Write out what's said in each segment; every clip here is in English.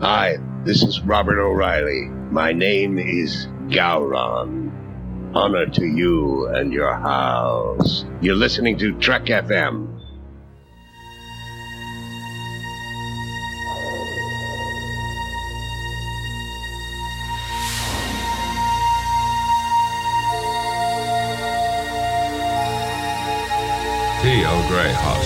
Hi, this is Robert O'Reilly. My name is Gowron. Honor to you and your house. You're listening to Trek FM. Earl Grey hot.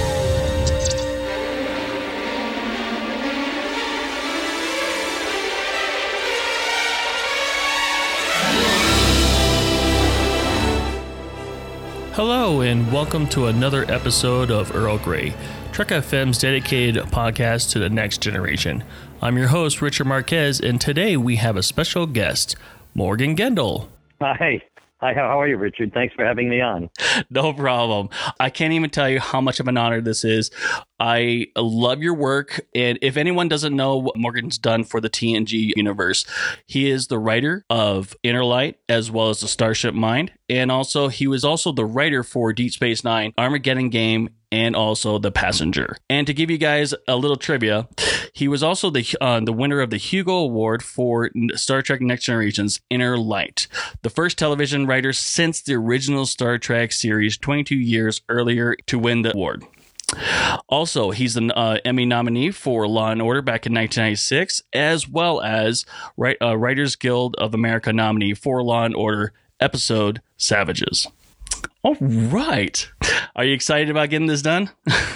Hello and welcome to another episode of Earl Grey, Trek FM's dedicated podcast to the next generation. I'm your host, Richard Marquez, and today we have a special guest, Morgan Gendel. Hi. Hi, how are you, Richard? Thanks for having me on. No problem. I can't even tell you how much of an honor this is. I love your work, and if anyone doesn't know what Morgan's done for the TNG universe, he is the writer of Inner Light as well as the Starship Mind, and also he was also the writer for Deep Space Nine, Armageddon Game, and also The Passenger. And to give you guys a little trivia, he was also the winner of the Hugo Award for Star Trek Next Generation's Inner Light, the first television writer since the original Star Trek series 22 years earlier to win the award. Also, he's an Emmy nominee for Law & Order back in 1996, as well as Writers Guild of America nominee for Law & Order episode Savages. All right. Are you excited about getting this done?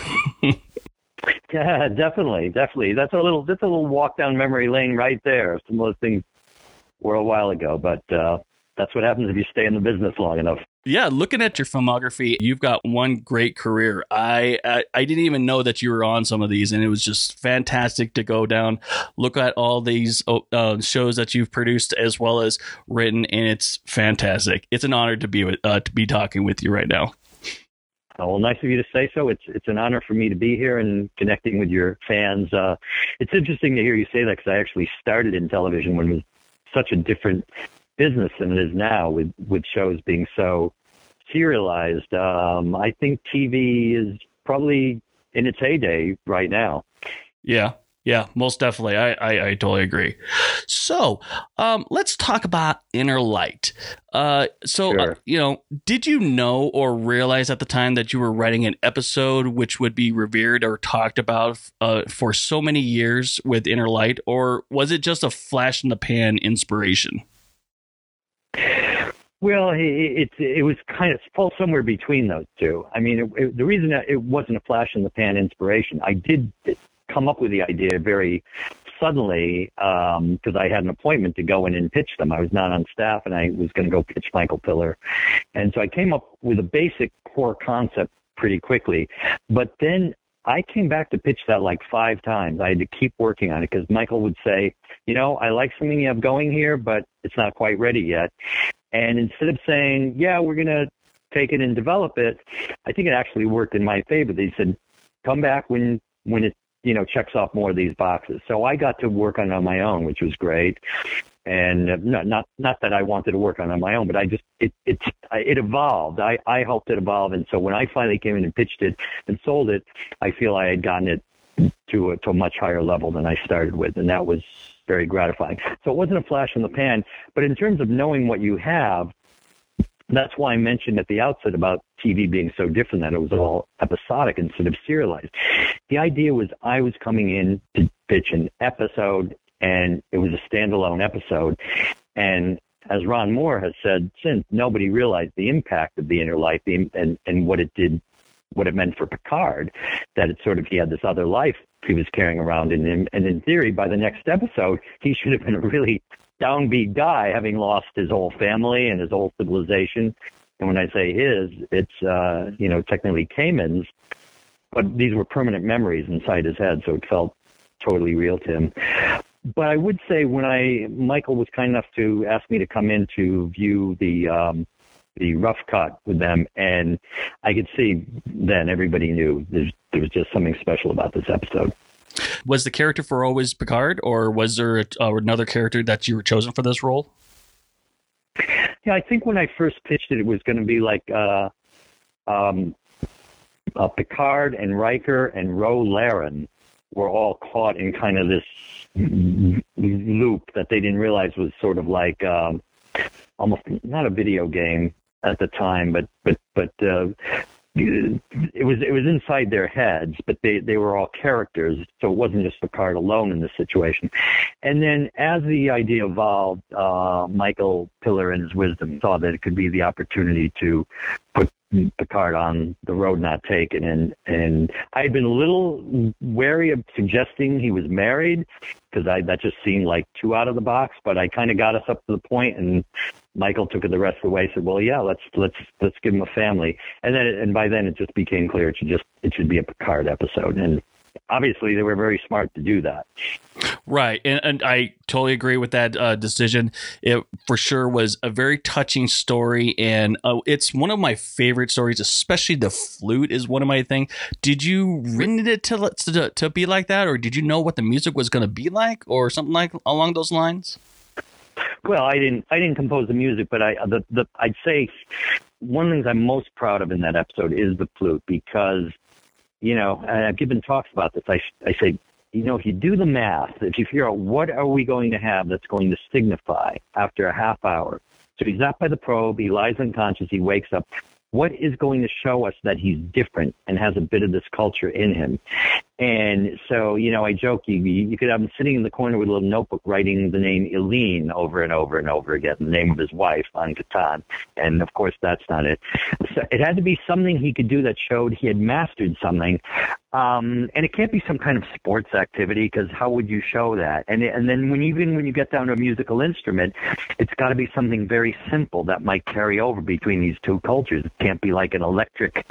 Yeah, definitely. That's a little walk down memory lane right there. Some of those things were a while ago, but that's what happens if you stay in the business long enough. Yeah, looking at your filmography, you've got one great career. I didn't even know that you were on some of these, and it was just fantastic to go down, look at all these shows that you've produced as well as written, and it's fantastic. It's an honor to be talking with you right now. Oh, well, nice of you to say so. It's an honor for me to be here and connecting with your fans. It's interesting to hear you say that because I actually started in television when it was such a different business than it is now, with shows being so serialized. I think TV is probably in its heyday right now. Yeah, most definitely. I totally agree. So let's talk about Inner Light. Sure. Did you know or realize at the time that you were writing an episode which would be revered or talked about for so many years with Inner Light, or was it just a flash in the pan inspiration? Well, it was kind of falls somewhere between those two. I mean, the reason that it wasn't a flash in the pan inspiration, I did come up with the idea very suddenly because I had an appointment to go in and pitch them. I was not on staff, and I was going to go pitch Michael Piller. And so I came up with a basic core concept pretty quickly. But then I came back to pitch that like 5 times. I had to keep working on it because Michael would say, I like something you have going here, but it's not quite ready yet. And instead of saying, yeah, we're going to take it and develop it, I think it actually worked in my favor. They said, come back when it, checks off more of these boxes. So I got to work on it on my own, which was great. And not that I wanted to work on it on my own, but it evolved. I helped it evolve. And so when I finally came in and pitched it and sold it, I feel I had gotten it to a much higher level than I started with. And that was very gratifying. So it wasn't a flash in the pan, but in terms of knowing what you have, that's why I mentioned at the outset about TV being so different, that it was all episodic instead of serialized. The idea was I was coming in to pitch an episode, and it was a standalone episode. And as Ron Moore has said since, nobody realized the impact of the Inner Light and what it did, what it meant for Picard, that he had this other life he was carrying around in him. And in theory, by the next episode, he should have been a really downbeat guy, having lost his whole family and his whole civilization. And when I say his, it's, technically Kamen's, but these were permanent memories inside his head. So it felt totally real to him. But I would say Michael was kind enough to ask me to come in to view the rough cut with them, and I could see then everybody knew there was just something special about this episode. Was the character for always Picard, or was there another character that you were chosen for this role? Yeah, I think when I first pitched it was going to be like Picard and Riker and Ro Laren. were all caught in kind of this loop that they didn't realize was sort of like almost not a video game at the time, but it was inside their heads, but they were all characters, so it wasn't just Picard alone in this situation. And then as the idea evolved, Michael Piller in his wisdom saw that it could be the opportunity to put Picard on the road not taken, and I had been a little wary of suggesting he was married because that just seemed like too out of the box, but I kind of got us up to the point, and Michael took it the rest of the way. Said, "Well, yeah, let's give him a family." And by then it just became clear it should be a Picard episode, and obviously they were very smart to do that. Right, and I totally agree with that decision. It for sure was a very touching story, and it's one of my favorite stories. Especially the flute is one of my things. Did you written it to be like that, or did you know what the music was going to be like, or something like along those lines? Well, I didn't compose the music, but I'd say one of the things I'm most proud of in that episode is the flute, because, you know, and I've given talks about this. I say, you know, if you do the math, if you figure out what are we going to have that's going to signify after a half hour. So he's zapped by the probe, he lies unconscious, he wakes up. What is going to show us that he's different and has a bit of this culture in him? And so, you know, I joke, you could have him sitting in the corner with a little notebook writing the name Eileen over and over and over again, the name of his wife on Catan. And of course, that's not it. So it had to be something he could do that showed he had mastered something. And it can't be some kind of sports activity, because how would you show that? And then when you get down to a musical instrument, it's got to be something very simple that might carry over between these two cultures. It can't be like an electric,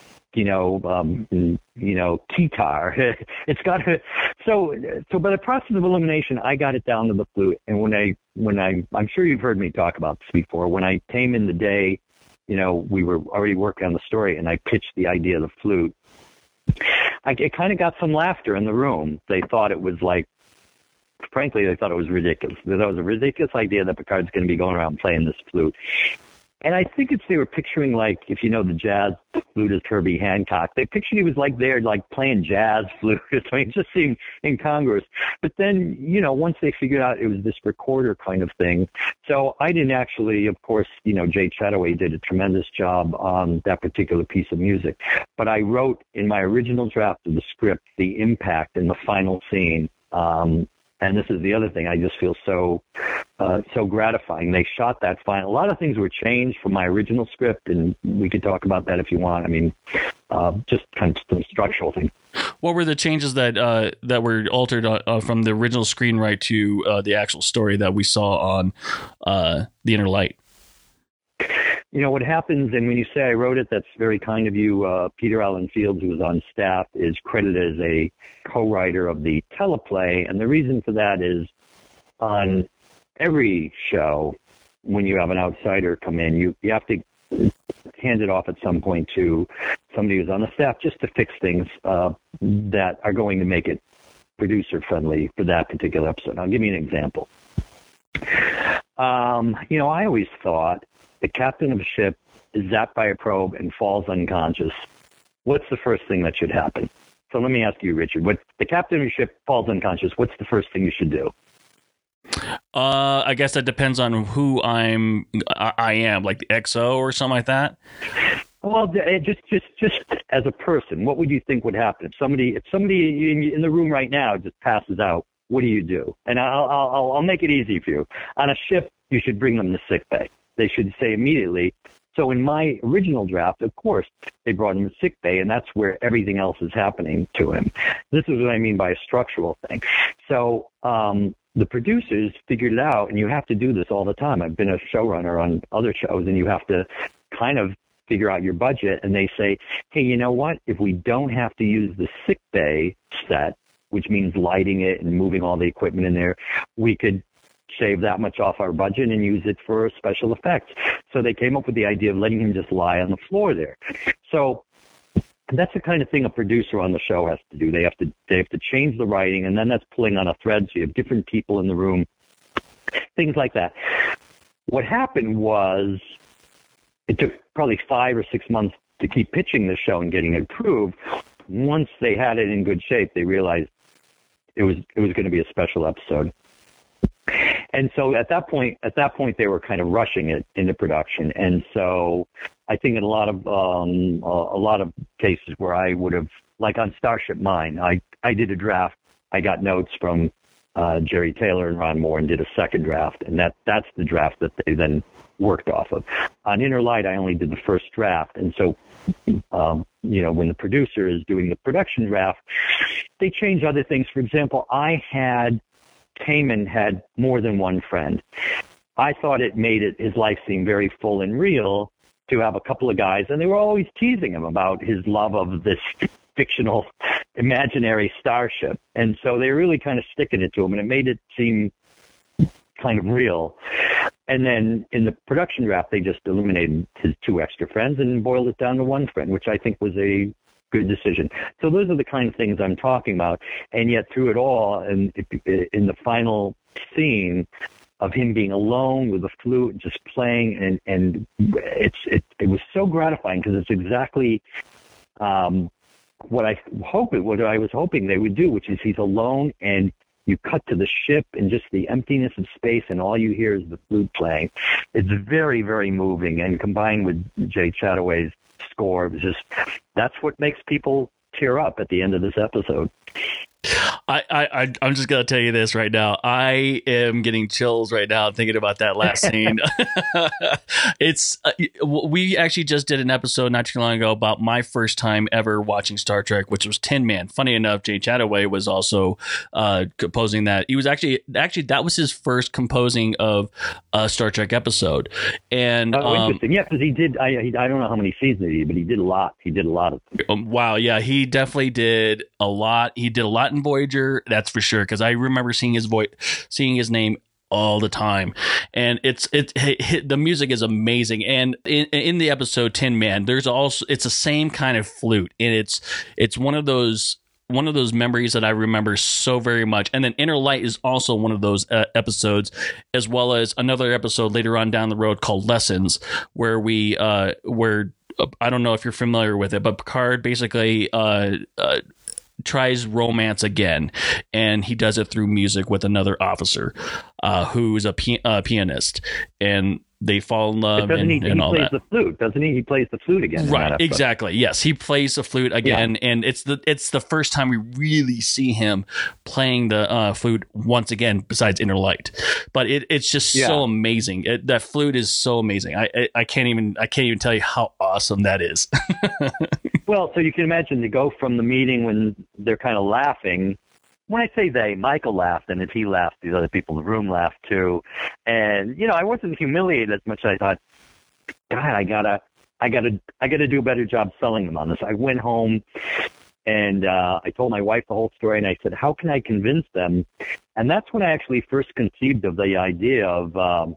guitar. It's got to. So by the process of elimination, I got it down to the flute. And when I'm sure you've heard me talk about this before. When I came in the day, you know, we were already working on the story, and I pitched the idea of the flute. It kind of got some laughter in the room. They thought it was frankly, they thought it was ridiculous. They thought it was a ridiculous idea that Picard's going to be going around playing this flute. And I think they were picturing, like, if you know the jazz flutist Herbie Hancock, they pictured he was playing jazz flute. I mean, it just seemed incongruous. But then, you know, once they figured out it was this recorder kind of thing. So I didn't actually, of course, you know, Jay Chataway did a tremendous job on that particular piece of music. But I wrote in my original draft of the script the impact in the final scene. And this is the other thing. I just feel so gratifying. They shot that final. A lot of things were changed from my original script, and we could talk about that if you want. I mean, just kind of some structural things. What were the changes that were altered from the original screenwrite to the actual story that we saw on The Inner Light? You know, what happens, and when you say I wrote it, that's very kind of you. Peter Allen Fields, who was on staff, is credited as a co-writer of the teleplay. And the reason for that is on every show, when you have an outsider come in, you have to hand it off at some point to somebody who's on the staff just to fix things that are going to make it producer-friendly for that particular episode. I'll give you an example. You know, I always thought the captain of a ship is zapped by a probe and falls unconscious. What's the first thing that should happen? So let me ask you, Richard, what the captain of a ship falls unconscious, what's the first thing you should do? I guess that depends on who I am, like the XO or something like that. Well, just as a person, what would you think would happen if somebody in the room right now just passes out? What do you do? And I'll make it easy for you. On a ship, you should bring them to sick bay. They should say immediately. So in my original draft, of course, they brought him to sick bay, and that's where everything else is happening to him. This is what I mean by a structural thing. So the producers figured it out, and you have to do this all the time. I've been a showrunner on other shows, and you have to kind of figure out your budget, and they say, hey, you know what? If we don't have to use the sick bay set, which means lighting it and moving all the equipment in there, we could save that much off our budget and use it for special effects. So they came up with the idea of letting him just lie on the floor there. So that's the kind of thing a producer on the show has to do. They have to change the writing, and then that's pulling on a thread. So you have different people in the room, things like that. What happened was it took probably 5 or 6 months to keep pitching the show and getting it approved. Once they had it in good shape, they realized it was going to be a special episode. And so at that point, they were kind of rushing it into production. And so I think in a lot of cases where I would have, like on Starship Mine, I did a draft. I got notes from Jerry Taylor and Ron Moore and did a second draft, and that's the draft that they then worked off of. On Inner Light, I only did the first draft, and so when the producer is doing the production draft, they change other things. For example, Taman had more than one friend. I thought it made his life seem very full and real to have a couple of guys, and they were always teasing him about his love of this fictional, imaginary starship. And so they really kind of sticking it to him, and it made it seem kind of real. And then in the production draft, they just eliminated his two extra friends and boiled it down to one friend, which I think was a good decision. So those are the kind of things I'm talking about. And yet through it all, and in the final scene of him being alone with the flute and just playing, and it was so gratifying because it's exactly what I was hoping they would do, which is he's alone and you cut to the ship and just the emptiness of space, and all you hear is the flute playing. It's very, very moving, and combined with Jay Chataway's score, that's what makes people tear up at the end of this episode. I'm just gonna tell you this right now. I am getting chills right now thinking about that last scene. It's we actually just did an episode not too long ago about my first time ever watching Star Trek, which was Tin Man. Funny enough, Jay Chataway was also composing that. He was actually that was his first composing of a Star Trek episode. And interesting. Yeah, because he did. I don't know how many seasons he did, but he did a lot. He did a lot of them. Wow. Yeah, he definitely did a lot. He did a lot in Voyager, that's for sure, because I remember seeing his name all the time. And the music is amazing. And in the episode Tin Man, there's also, it's the same kind of flute, and it's one of those memories that I remember so very much. And then Inner Light is also one of those episodes, as well as another episode later on down the road called Lessons, where I don't know if you're familiar with it, but Picard basically tries romance again, and he does it through music with another officer who's a pianist, and they fall in love. But he plays the flute, doesn't he? He plays the flute again. Right, exactly. Yes, he plays the flute again, and it's the first time we really see him playing the flute once again, besides Inner Light. But it's just so amazing. That flute is so amazing. I can't even tell you how awesome that is. Well, so you can imagine to go from the meeting when they're kind of laughing. When I say they, Michael laughed, and if he laughed, these other people in the room laughed too. And I wasn't humiliated as much as I thought, God, I gotta do a better job selling them on this. I went home and I told my wife the whole story, and I said, how can I convince them? And that's when I actually first conceived of the idea of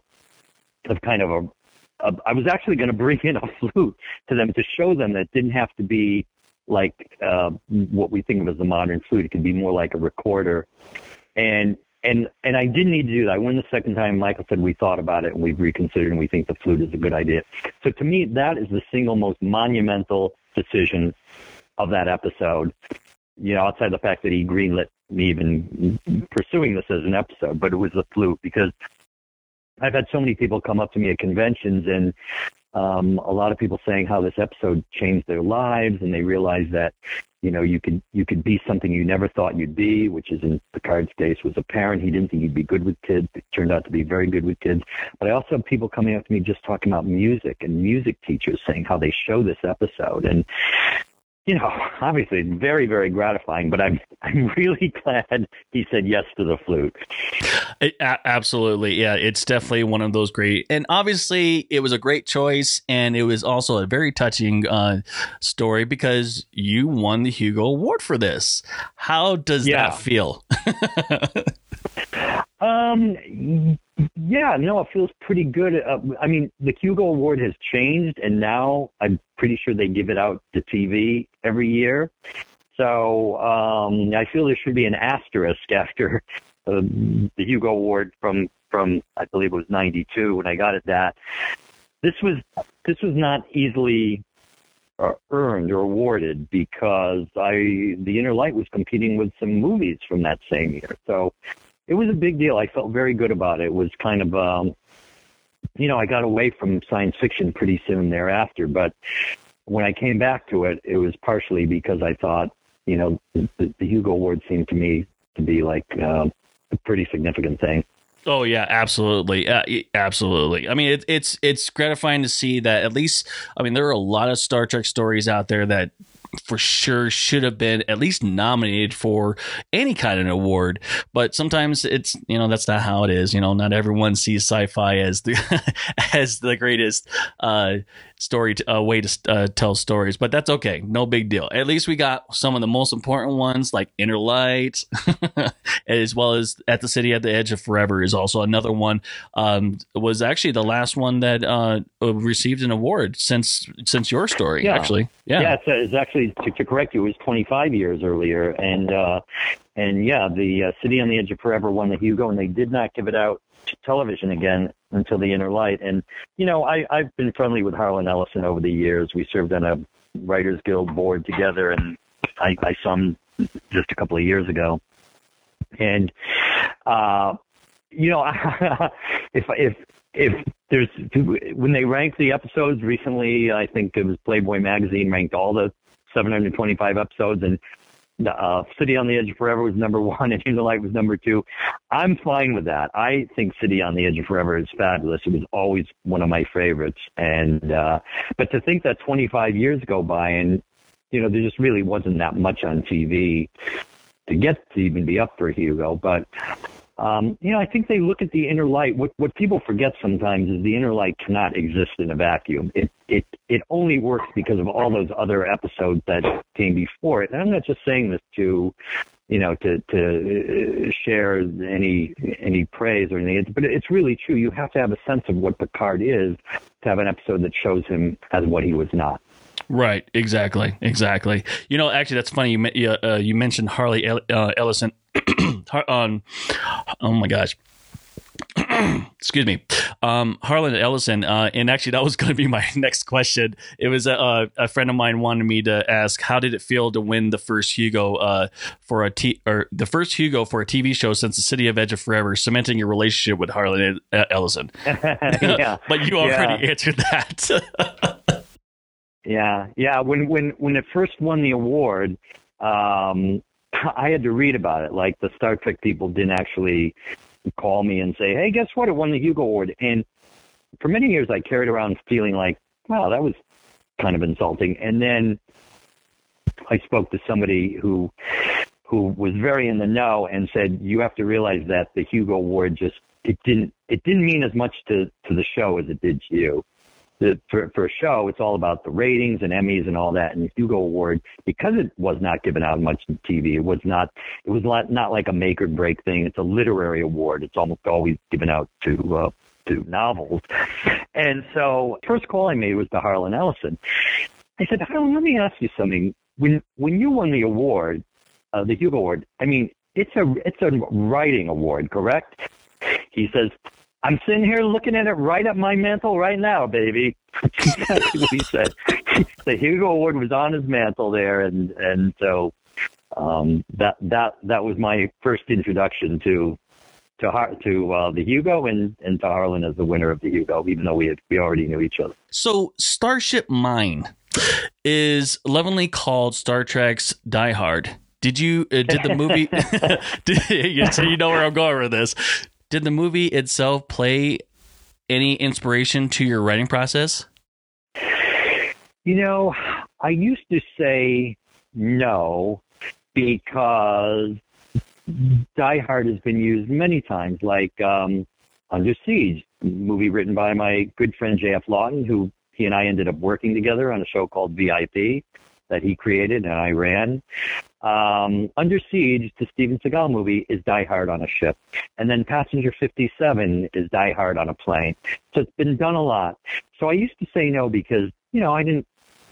kind of I was actually going to bring in a flute to them to show them that it didn't have to be like what we think of as a modern flute. It could be more like a recorder. And I didn't need to do that. I went the second time. Michael said, we thought about it and we've reconsidered and we think the flute is a good idea. So to me, that is the single most monumental decision of that episode, outside the fact that he greenlit me even pursuing this as an episode, but it was the flute, because I've had so many people come up to me at conventions, and a lot of people saying how this episode changed their lives, and they realized that, you could be something you never thought you'd be, which is in Picard's case was a parent. He didn't think he'd be good with kids. It turned out to be very good with kids. But I also have people coming up to me just talking about music, and music teachers saying how they show this episode. And obviously very, very gratifying, but I'm really glad he said yes to the flute. Absolutely. Yeah, it's definitely one of those great, and obviously it was a great choice, and it was also a very touching story, because you won the Hugo Award for this. How does that feel? It feels pretty good. The Hugo Award has changed, and now I'm pretty sure they give it out to TV every year. So I feel there should be an asterisk after the Hugo Award from I believe it was 92 when I got it. That this was not easily earned or awarded because The Inner Light was competing with some movies from that same year. So it was a big deal. I felt very good about it. It was kind of, I got away from science fiction pretty soon thereafter, but when I came back to it, it was partially because I thought, the Hugo Award seemed to me to be like a pretty significant thing. Oh yeah, absolutely, absolutely. I mean, it's gratifying to see that at least. I mean, there are a lot of Star Trek stories out there that for sure should have been at least nominated for any kind of award, but sometimes it's that's not how it is. Not everyone sees sci-fi as the as the greatest way to tell stories, but that's okay, no big deal. At least we got some of the most important ones like Inner Light, as well as At the City at the Edge of Forever is also another one. Was actually the last one that received an award since your story. Yeah. Actually, it's actually to correct you, it was 25 years earlier, and the City on the Edge of Forever won the Hugo, and they did not give it out to television again until The Inner Light. And I've been friendly with Harlan Ellison over the years. We served on a Writers Guild board together, and I saw him just a couple of years ago. And if there's, when they rank the episodes recently, I think it was Playboy magazine ranked all the 725 episodes, and City on the Edge of Forever was number 1 and Inner Light was number 2. I'm fine with that. I think City on the Edge of Forever is fabulous. It was always one of my favorites. And but to think that 25 years go by and there just really wasn't that much on TV to get to even be up for Hugo. But I think they look at The Inner Light. What people forget sometimes is The Inner Light cannot exist in a vacuum. It only works because of all those other episodes that came before it. And I'm not just saying this to share any praise or anything, but it's really true. You have to have a sense of what Picard is to have an episode that shows him as what he was not. Right. Exactly. Actually, that's funny. You mentioned Harley Ellison on. Oh my gosh. Excuse me, Harlan Ellison, and actually that was going to be my next question. It was a friend of mine wanted me to ask, how did it feel to win the first Hugo for the first Hugo for a TV show since The City of Edge of Forever, cementing your relationship with Harlan Ellison? Yeah. But you already answered that. Yeah. When it first won the award, I had to read about it. Like the Star Trek people didn't actually call me and say, hey, guess what? It won the Hugo Award. And for many years, I carried around feeling like, wow, that was kind of insulting. And then I spoke to somebody who was very in the know and said, you have to realize that the Hugo Award it didn't mean as much to the show as it did to you. For a show, it's all about the ratings and Emmys and all that. And the Hugo Award, because it was not given out much on TV, it was not like a make or break thing. It's a literary award. It's almost always given out to novels. And so first call I made was to Harlan Ellison. I said, Harlan, let me ask you something. When you won the award, the Hugo Award, I mean, it's a writing award, correct? He says, I'm sitting here looking at it right up my mantle right now, baby. That's exactly what he said. The Hugo Award was on his mantle there, and so that was my first introduction to the Hugo and to Harlan as the winner of the Hugo, even though we already knew each other. So Starship Mine is lovingly called Star Trek's Die Hard. Did the movie? So you know where I'm going with this. Did the movie itself play any inspiration to your writing process? I used to say no, because Die Hard has been used many times, like Under Siege, a movie written by my good friend J.F. Lawton, who he and I ended up working together on a show called VIP that he created and I ran. Under Siege, the Steven Seagal movie, is Die Hard on a ship. And then Passenger 57 is Die Hard on a plane. So it's been done a lot. So I used to say no because, I didn't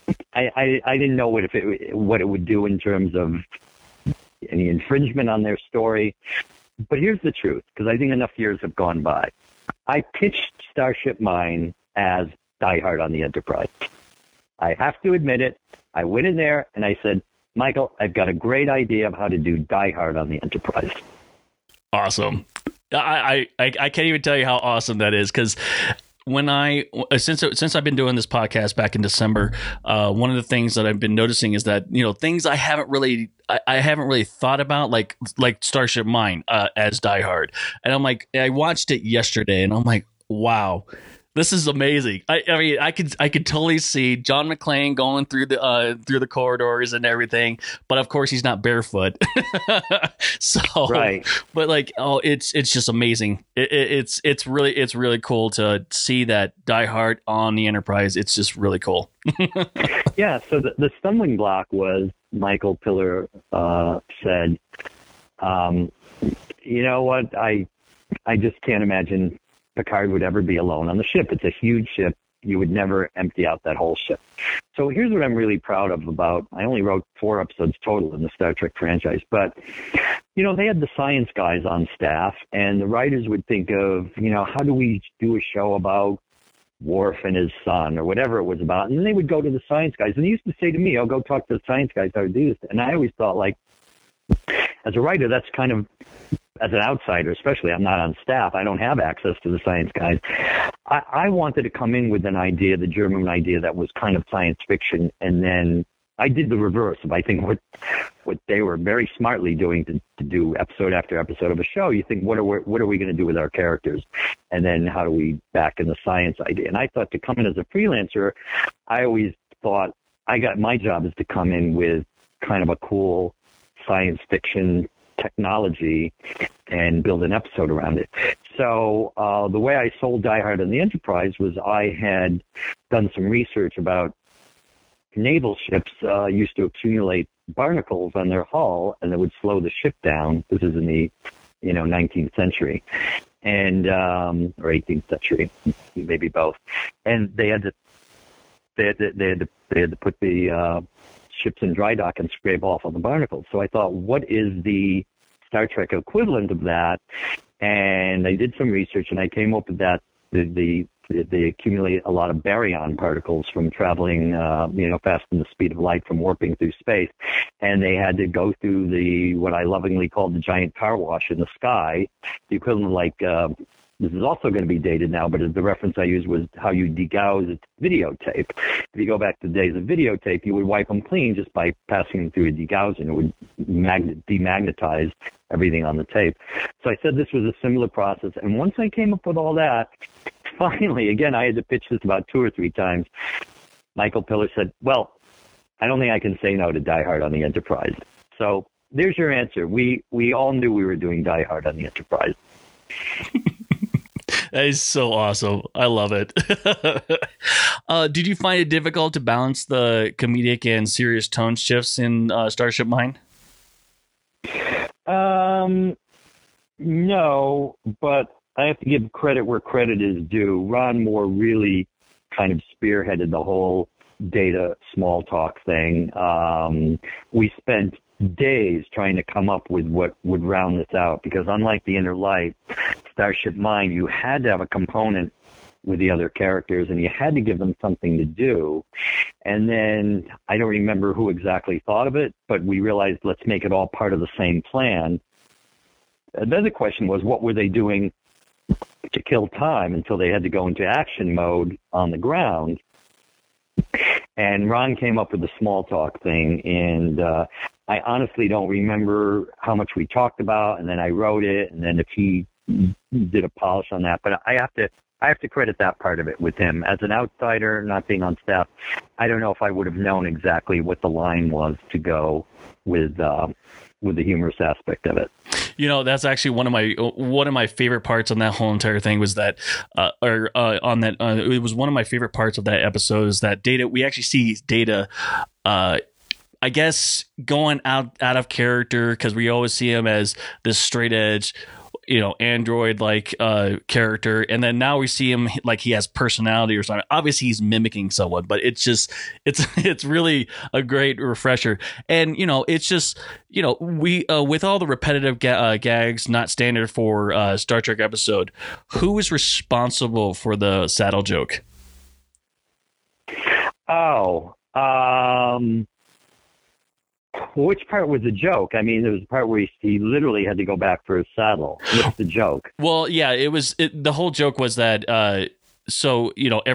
know what it would do in terms of any infringement on their story. But here's the truth, because I think enough years have gone by. I pitched Starship Mine as Die Hard on the Enterprise. I have to admit it. I went in there and I said, Michael, I've got a great idea of how to do Die Hard on the Enterprise. Awesome. I can't even tell you how awesome that is, because since I've been doing this podcast back in December, one of the things that I've been noticing is that, things I haven't really thought about, like Starship Mine as Die Hard. And I'm like, I watched it yesterday and I'm like, wow, this is amazing. I mean, I could totally see John McClane going through the corridors and everything, but of course he's not barefoot. So, right. But it's just amazing. It's really cool to see that Die Hard on the Enterprise. It's just really cool. Yeah. So the stumbling block was Michael Piller said, you know what, I just can't imagine Picard would ever be alone on the ship. It's a huge ship. You would never empty out that whole ship. So here's what I'm really proud of about, I only wrote 4 episodes total in the Star Trek franchise, but, they had the science guys on staff, and the writers would think of, how do we do a show about Worf and his son or whatever it was about? And then they would go to the science guys, and they used to say to me, I'll go talk to the science guys how to do this. And I always thought, as a writer, that's kind of, as an outsider, especially, I'm not on staff. I don't have access to the science guys. I wanted to come in with an idea, the German idea that was kind of science fiction, and then I did the reverse of, I think, what they were very smartly doing to do episode after episode of a show. You think, what are we going to do with our characters? And then how do we back in the science idea? And I thought, to come in as a freelancer, I always thought my job is to come in with kind of a cool science fiction technology and build an episode around it. So the way I sold Die Hard on the Enterprise was I had done some research about naval ships used to accumulate barnacles on their hull, and that would slow the ship down. This is in the 19th century and or 18th century, maybe both. And they had to put the ships in dry dock and scrape off on the barnacles. So I thought, what is the Star Trek equivalent of that? And I did some research, and I came up with that they accumulate a lot of baryon particles from traveling, faster than the speed of light, from warping through space. And they had to go through what I lovingly called the giant car wash in the sky, the equivalent this is also going to be dated now, but the reference I used was how you degauss a videotape. If you go back to the days of videotape, you would wipe them clean just by passing them through a degausser, and it would demagnetize everything on the tape. So I said this was a similar process. And once I came up with all that, finally, again, I had to pitch this about 2 or 3 times. Michael Piller said, well, I don't think I can say no to Die Hard on the Enterprise. So there's your answer. We all knew we were doing Die Hard on the Enterprise. That is so awesome. I love it. Did you find it difficult to balance the comedic and serious tone shifts in Starship Mine? No, but I have to give credit where credit is due. Ron Moore really kind of spearheaded the whole data small talk thing. We spent days trying to come up with what would round this out, because unlike The Inner Light, Starship Mine, you had to have a component with the other characters, and you had to give them something to do. And then I don't remember who exactly thought of it, but we realized, let's make it all part of the same plan. And then the question was, what were they doing to kill time until they had to go into action mode on the ground? And Ron came up with the small talk thing, and I honestly don't remember how much we talked about, and then I wrote it, and then if he did a polish on that. But I have to credit that part of it with him. As an outsider, not being on staff, I don't know if I would have known exactly what the line was to go with the humorous aspect of it. That's actually one of my favorite parts on that whole entire thing was that, it was one of my favorite parts of that episode is that Data. We actually see Data, I guess, going out of character, because we always see him as this straight edge, android like character, and then now we see him like he has personality or something. Obviously he's mimicking someone, but it's really a great refresher. And it's just we with all the repetitive gags not standard for Star Trek episode, who is responsible for the saddle joke? Oh, which part was a joke? I mean, there was a part where he literally had to go back for his saddle. What's the joke? Well, yeah, the whole joke was that so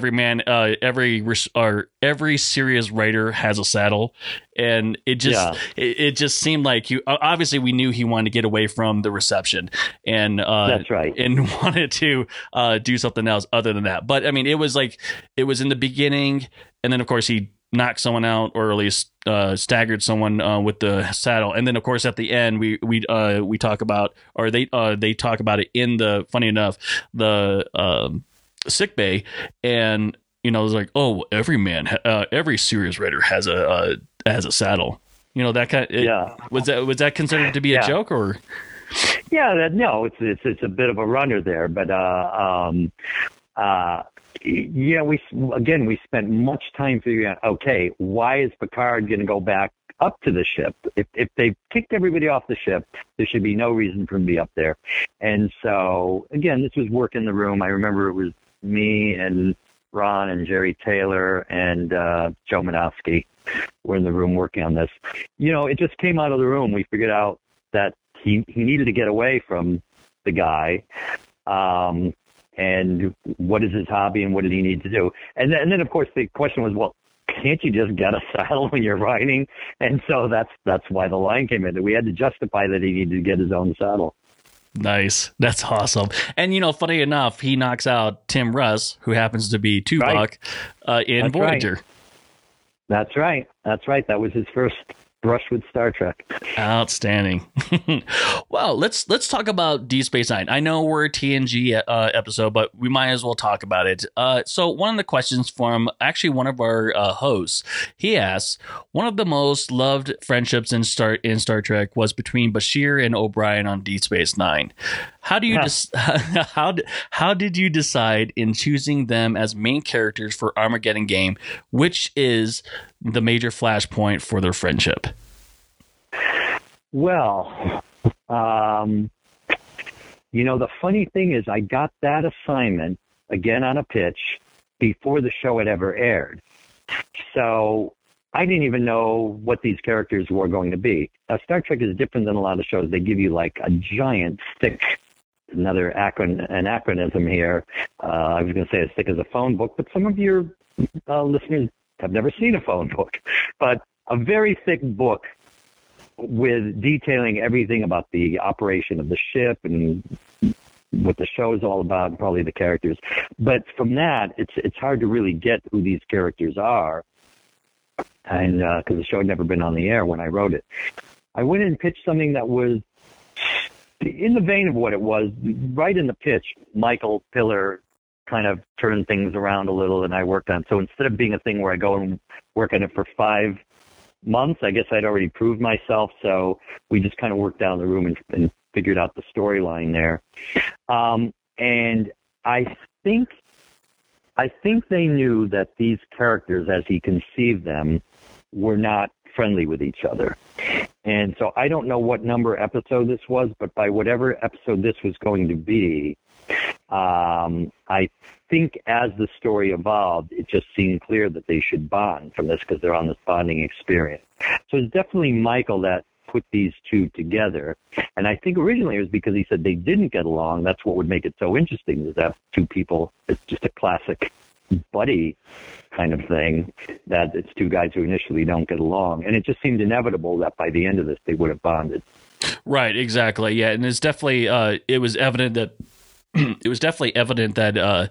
every serious writer has a saddle, and it just seemed like obviously we knew he wanted to get away from the reception, and that's right, and wanted to do something else other than that. But I mean, it was in the beginning, and then of course he knocked someone out, or at least staggered someone with the saddle, and then of course at the end we talk about, or they talk about it in the, funny enough, the sick bay, and it was like, oh, every serious writer has a saddle, that kind of, was that considered to be a joke, or? Yeah, no, it's a bit of a runner there, but we spent much time figuring out, okay, why is Picard going to go back up to the ship? If they kicked everybody off the ship, there should be no reason for him to be up there. And so, again, this was work in the room. I remember it was me and Ron and Jerry Taylor and Joe Manofsky were in the room working on this. It just came out of the room. We figured out that he needed to get away from the guy. And what is his hobby and what did he need to do? And then of course, the question was, well, can't you just get a saddle when you're riding? And so that's why the line came in, that we had to justify that he needed to get his own saddle. Nice. That's awesome. And, funny enough, he knocks out Tim Russ, who happens to be Tuvok, in That's Voyager. Right. That's right. That's right. That was his first brush with Star Trek. Outstanding. Well, let's talk about Deep Space Nine. I know we're a TNG episode, but we might as well talk about it. So one of the questions from actually one of our hosts, he asks, one of the most loved friendships in Star Trek was between Bashir and O'Brien on Deep Space Nine. How do you how did you decide in choosing them as main characters for Armageddon Game, which is the major flashpoint for their friendship? Well, the funny thing is I got that assignment, again on a pitch, before the show had ever aired. So I didn't even know what these characters were going to be. Now, Star Trek is different than a lot of shows. They give you like a giant, thick, another acronym here. I was going to say as thick as a phone book, but some of your listeners have never seen a phone book. But a very thick book with detailing everything about the operation of the ship and what the show is all about, and probably the characters. But from that, it's hard to really get who these characters are, and because the show had never been on the air when I wrote it. I went and pitched something that was in the vein of what it was. Right in the pitch, Michael Piller kind of turned things around a little, and I worked on it. So instead of being a thing where I go and work on it for 5 months, I guess I'd already proved myself. So we just kind of worked down the room and figured out the storyline there. And I think they knew that these characters, as he conceived them, were not friendly with each other. And so I don't know what number episode this was, but by whatever episode this was going to be, I think as the story evolved, it just seemed clear that they should bond from this because they're on this bonding experience. So it's definitely Michael that put these two together. And I think originally it was because he said they didn't get along. That's what would make it so interesting, is that two people, it's just a classic buddy kind of thing, that it's two guys who initially don't get along. And it just seemed inevitable that by the end of this, they would have bonded. Right, exactly. Yeah, and it's definitely, it was definitely evident that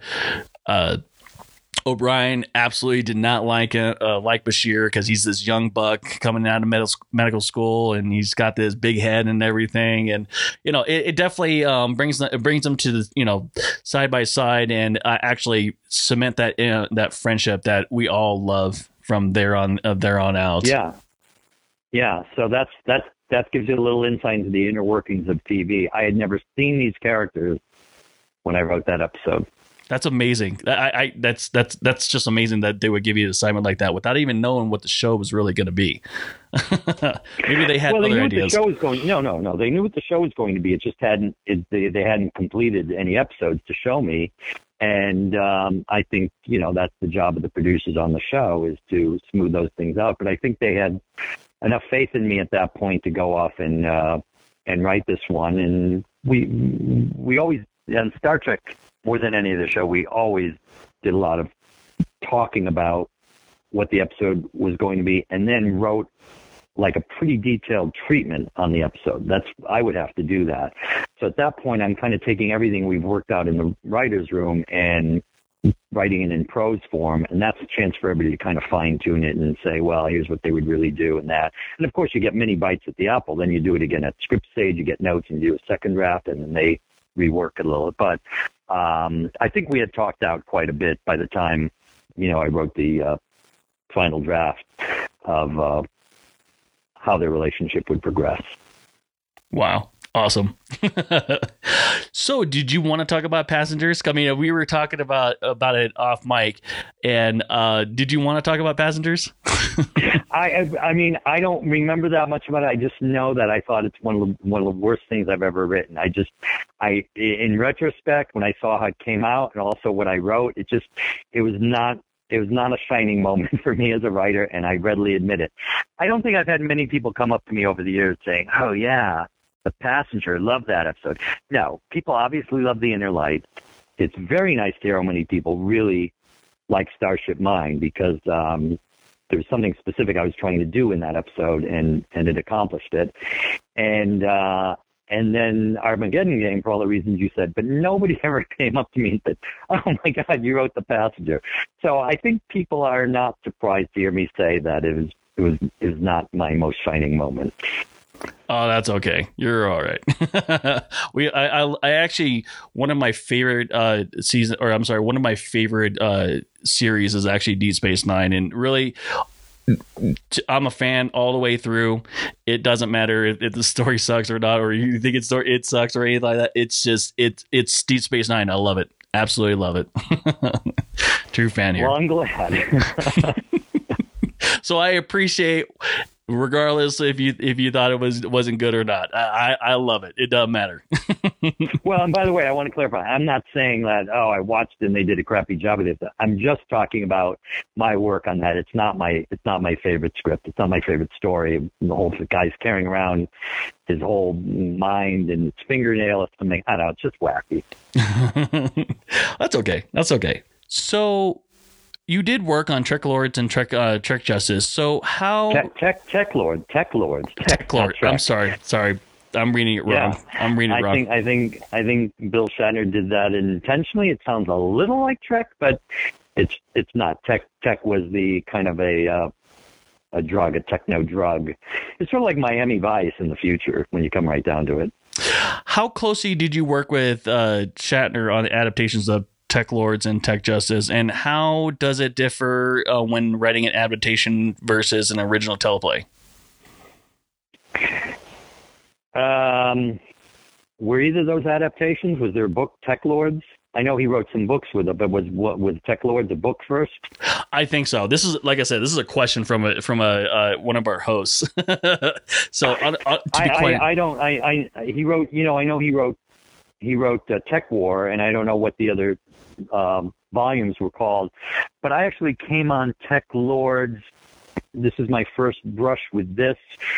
O'Brien absolutely did not like Bashir, because he's this young buck coming out of medical school, and he's got this big head and everything, and it definitely brings them to the side by side, and actually cement that friendship that we all love from there on out. Yeah. So that gives you a little insight into the inner workings of TV. I had never seen these characters when I wrote that episode. That's amazing. That's just amazing that they would give you an assignment like that without even knowing what the show was really going to be. Maybe they had other ideas. No. They knew what the show was going to be. It just they hadn't completed any episodes to show me. And I think, that's the job of the producers on the show, is to smooth those things out. But I think they had enough faith in me at that point to go off and write this one. And we always, on Star Trek, more than any other show, we always did a lot of talking about what the episode was going to be, and then wrote like a pretty detailed treatment on the episode. I would have to do that. So at that point, I'm kind of taking everything we've worked out in the writer's room and writing it in prose form. And that's a chance for everybody to kind of fine tune it and say, well, here's what they would really do and that. And of course, you get many bites at the apple. Then you do it again at script stage, you get notes and you do a second draft, and then they rework it a little. But I think we had talked out quite a bit by the time, I wrote the final draft of how their relationship would progress. Wow. Awesome. So did you want to talk about Passengers? I mean, we were talking about it off mic, and did you want to talk about Passengers? I mean, I don't remember that much about it. I just know that I thought it's one of the worst things I've ever written. In retrospect, when I saw how it came out and also what I wrote, it was not a shining moment for me as a writer, and I readily admit it. I don't think I've had many people come up to me over the years saying, oh yeah, The Passenger, love that episode. No, people obviously love The Inner Light. It's very nice to hear how many people really like Starship Mine, because there was something specific I was trying to do in that episode, and it accomplished it. And then Armageddon Game, for all the reasons you said, but nobody ever came up to me and said, oh my God, you wrote The Passenger. So I think people are not surprised to hear me say that it was not my most shining moment. Oh, that's okay. You're all right. I actually, one of my favorite one of my favorite series is actually Deep Space Nine, and really, I'm a fan all the way through. It doesn't matter if the story sucks or not, or you think it sucks or anything like that. It's just it's Deep Space Nine. I love it. Absolutely love it. True fan here. Well, I'm glad. So I appreciate, regardless if you thought it wasn't good or not. I love it. It doesn't matter. Well, and by the way, I want to clarify. I'm not saying that, I watched and they did a crappy job of it. I'm just talking about my work on that. It's not my favorite script. It's not my favorite story. The whole guy's carrying around his whole mind and his fingernail or something. I don't know. It's just wacky. That's okay. So you did work on Trek Lords and Trek Justice. So how Tech Lord. I'm sorry. I'm reading it wrong. Yeah. I'm reading it wrong. I think Bill Shatner did that intentionally. It sounds a little like Trek, but it's not. Tech was the kind of a drug, a techno drug. It's sort of like Miami Vice in the future when you come right down to it. How closely did you work with Shatner on the adaptations of Tech Lords and Tech Justice, and how does it differ when writing an adaptation versus an original teleplay? Were either of those adaptations? Was there a book, Tech Lords? I know he wrote some books with it, but was Tech Lords a book first? I think so. This is, like I said, this is a question from one of our hosts. So he wrote. I know he wrote Tech War, and I don't know what the other volumes were called, but I actually came on Tech Lords. This is my first brush with this.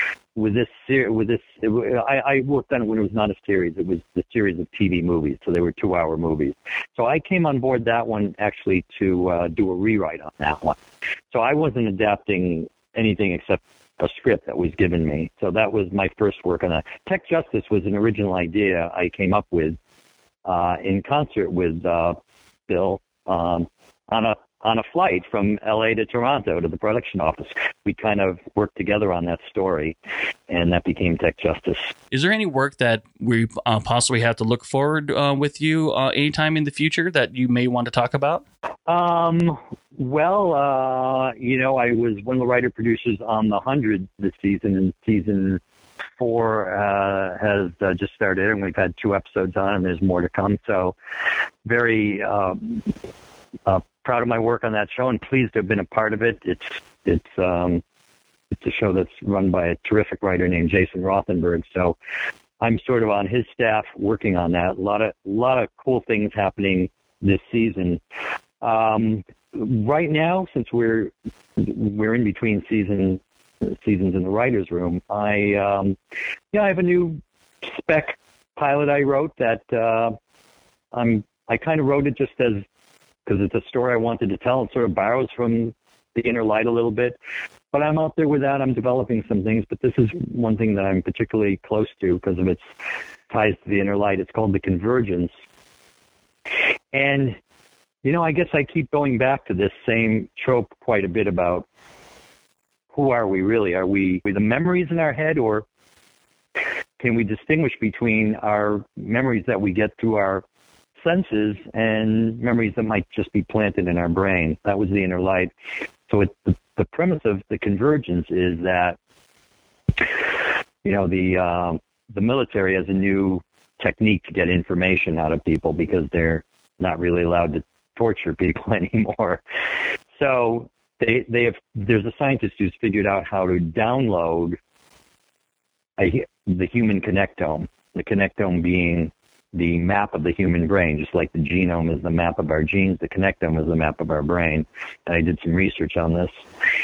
I worked on it when it was not a series. It was the series of TV movies, so they were 2-hour movies. So I came on board that one actually to do a rewrite on that one. So I wasn't adapting anything except a script that was given me. So that was my first work on that. Tech Justice was an original idea I came up with in concert with Bill on a flight from LA to Toronto to the production office. We kind of worked together on that story, and that became Tech Justice. Is there any work that we possibly have to look forward with you anytime in the future that you may want to talk about? Well, I was one of the writer-producers on The 100 this season, and season 4 has just started, and we've had 2 episodes on, and there's more to come. So very proud of my work on that show and pleased to have been a part of it. It's a show that's run by a terrific writer named Jason Rothenberg. So I'm sort of on his staff working on that. A lot of cool things happening this season. Right now, since we're in between seasons in the writer's room, I have a new spec pilot I wrote that I kind of wrote it just because it's a story I wanted to tell. It sort of borrows from The Inner Light a little bit, but I'm out there with that. I'm developing some things, but this is one thing that I'm particularly close to because of its ties to The Inner Light. It's called The Convergence. And, I guess I keep going back to this same trope quite a bit about who are we really? Are we the memories in our head, or can we distinguish between our memories that we get through our senses and memories that might just be planted in our brain? That was The Inner Light. So the premise of The Convergence is that, the military has a new technique to get information out of people because they're not really allowed to torture people anymore. So there's a scientist who's figured out how to download the human connectome, the connectome being the map of the human brain, just like the genome is the map of our genes, the connectome is the map of our brain. And I did some research on this.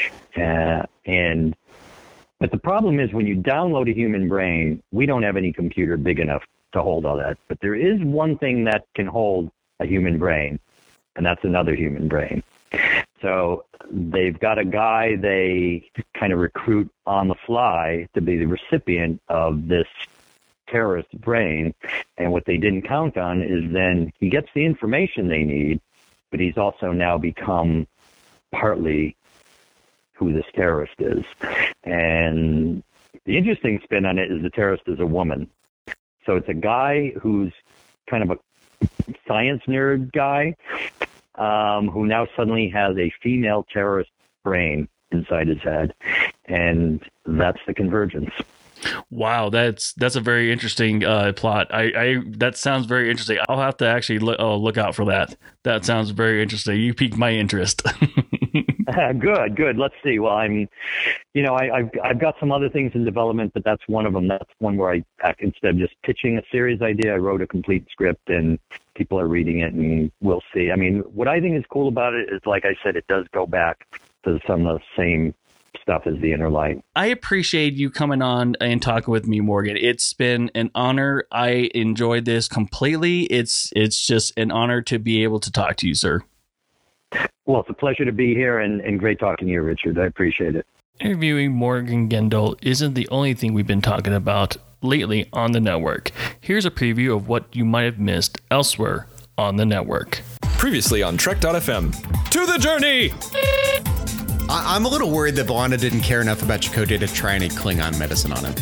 But the problem is when you download a human brain, we don't have any computer big enough to hold all that. But there is one thing that can hold a human brain, and that's another human brain. So they've got a guy they kind of recruit on the fly to be the recipient of this terrorist brain. And what they didn't count on is then he gets the information they need, but he's also now become partly who this terrorist is. And the interesting spin on it is the terrorist is a woman. So it's a guy who's kind of a science nerd guy who now suddenly has a female terrorist brain inside his head. And that's The Convergence. Wow, that's a very interesting plot. I that sounds very interesting. I'll have to actually look out for that. That sounds very interesting. You piqued my interest. Good. Let's see. Well, I've got some other things in development, but that's one of them. That's one where I instead of just pitching a series idea, I wrote a complete script and people are reading it, and we'll see. I mean, what I think is cool about it is, like I said, it does go back to some of the same stuff as The Inner Light. I appreciate you coming on and talking with me, Morgan. It's been an honor. I enjoyed this completely. It's just an honor to be able to talk to you, sir. Well, it's a pleasure to be here and great talking to you, Richard. I appreciate it. Interviewing Morgan Gendel isn't the only thing we've been talking about lately on the network. Here's a preview of what you might have missed elsewhere on the network. Previously on Trek.fm. To the journey! I'm a little worried that B'Elanna didn't care enough about Chakotay to try any Klingon medicine on him.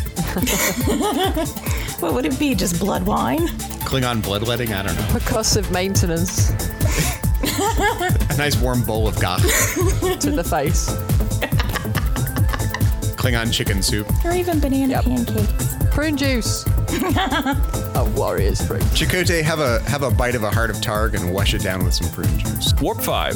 What would it be? Just blood wine? Klingon bloodletting? I don't know. Percussive maintenance. A nice warm bowl of gach. To the face. Klingon chicken soup. Or even banana pancakes. Prune juice. A warrior's fruit. Chakotay, have a bite of a heart of Targ and wash it down with some prune juice. Warp 5.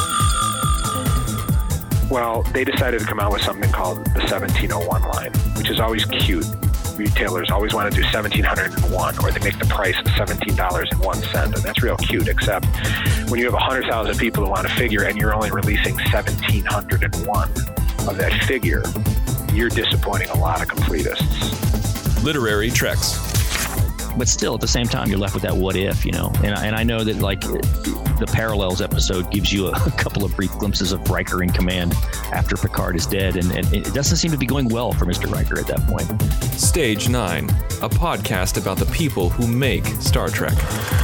Well, they decided to come out with something called the 1701 line, which is always cute. Retailers always want to do 1701, or they make the price $17.01, and that's real cute, except when you have 100,000 people who want a figure and you're only releasing 1,701 of that figure, you're disappointing a lot of completists. Literary Treks. But still, at the same time, you're left with that what if, And I know that, like, the Parallels episode gives you a couple of brief glimpses of Riker in command after Picard is dead, and it doesn't seem to be going well for Mr. Riker at that point. Stage 9, a podcast about the people who make Star Trek.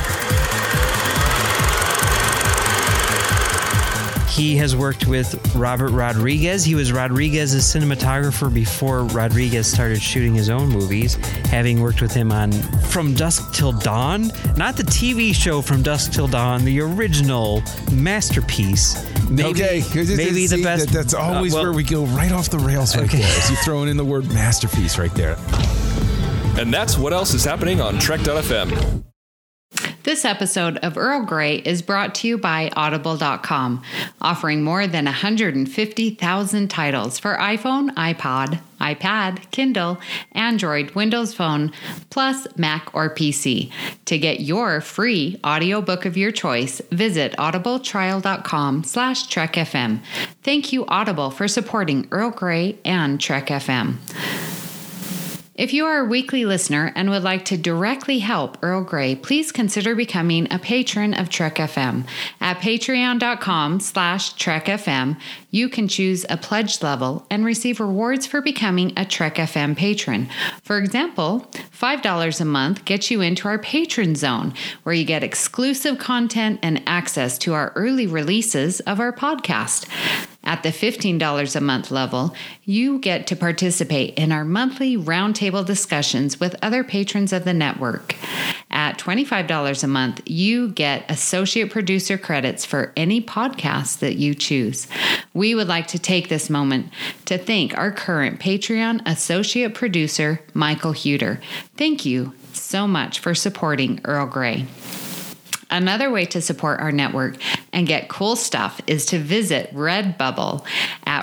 He has worked with Robert Rodriguez. He was Rodriguez's cinematographer before Rodriguez started shooting his own movies, having worked with him on From Dusk Till Dawn, not the TV show From Dusk Till Dawn, the original masterpiece. Maybe the best. That's always where we go right off the rails right there. As you throwing in the word masterpiece right there. And that's what else is happening on Trek.fm. This episode of Earl Grey is brought to you by Audible.com, offering more than 150,000 titles for iPhone, iPod, iPad, Kindle, Android, Windows Phone, plus Mac or PC. To get your free audiobook of your choice, visit audibletrial.com/TrekFM. Thank you, Audible, for supporting Earl Grey and Trek FM. If you are a weekly listener and would like to directly help Earl Grey, please consider becoming a patron of Trek FM. At patreon.com/TrekFM, you can choose a pledge level and receive rewards for becoming a Trek FM patron. For example, $5 a month gets you into our patron zone, where you get exclusive content and access to our early releases of our podcast. At the $15 a month level, you get to participate in our monthly roundtable discussions with other patrons of the network. At $25 a month, you get associate producer credits for any podcast that you choose. We would like to take this moment to thank our current Patreon associate producer, Michael Huter. Thank you so much for supporting Earl Grey. Another way to support our network and get cool stuff is to visit Redbubble at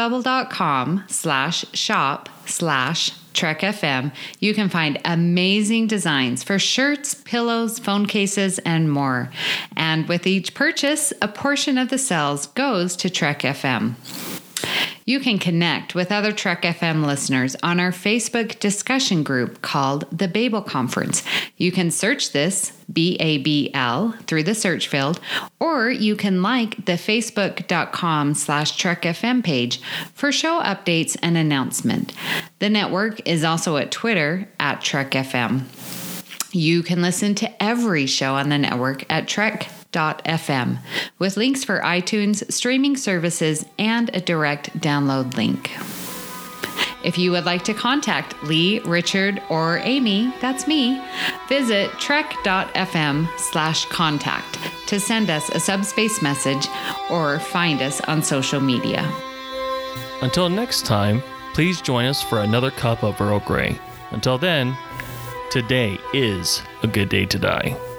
redbubble.com/shop/TrekFM. You can find amazing designs for shirts, pillows, phone cases, and more. And with each purchase, a portion of the sales goes to Trek FM. You can connect with other Trek FM listeners on our Facebook discussion group called the Babel Conference. You can search this, BABL, through the search field, or you can like the facebook.com/TrekFM page for show updates and announcement. The network is also at Twitter at Trek FM. You can listen to every show on the network at Trek.fm, with links for iTunes, streaming services, and a direct download link. If you would like to contact Lee, Richard, or Amy, that's me, visit Trek.fm/contact to send us a subspace message or find us on social media. Until next time, please join us for another cup of Earl Grey. Until then, today is a good day to die.